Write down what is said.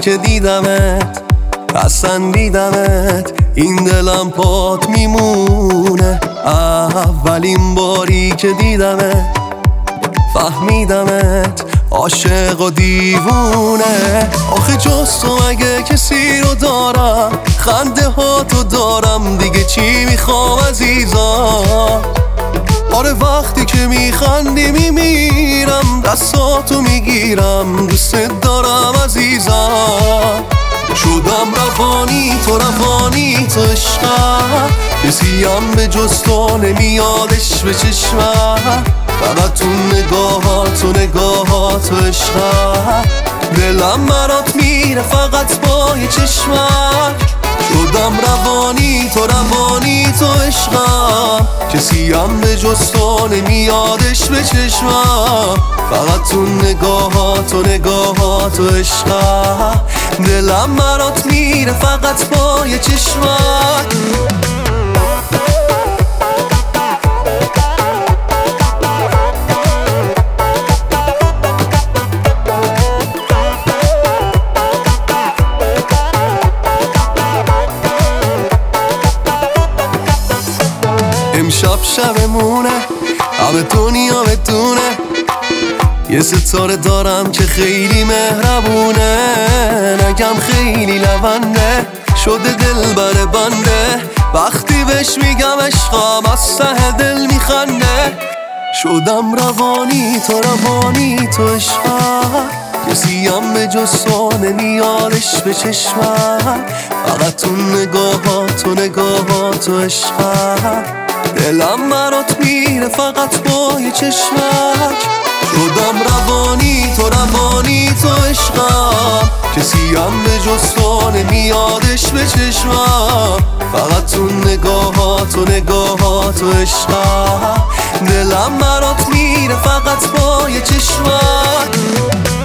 که دیدمت پسندیدمت این دلم پات میمونه. اولین باری که دیدمت فهمیدمت عاشق و دیوونه. آخه جز تو مگه کسی رو دارم، خنده ها تو دارم، دیگه چی میخوام عزیزم. آره وقتی که میخندی میمیرم، دستاتو میگیرم، دوست دارم عزیزم. شدم روانی تو روانی تو عشقم، کسی هم به جز تو نمیادش به چشمم. فقط تو نگاهات و نگاهات و عشقم، دلم برات میره فقط با یه چشمک. شدم روانی تو روانی تو عشقم، کسی هم به جز تو نمیادش به چشمم. فقط تو نگاهات و نگاهات و عشقم، دلم برات میره فقط با یه چشمک. امشب شبمونه، همه دنیا بدونه، یه ستاره دارم که خیلی مهربونه. نگم خیلی لونده، شده دل بر بنده، وقتی بهش میگم عشقم از ته دل میخنده. شدم روانی تو روانی تو عشقم، کسی هم به جز تو نمیادش به چشمم. فقط تو نگاهات و نگاهات و عشقم، دلم برات میره فقط با یه چشمک. شدم روانی تو روانی تو عشقم، کسی هم به جز تو نمیادش به چشمم. فقط تو نگاهات و نگاهات و عشقم، دلم برات میره فقط با یه چشمک.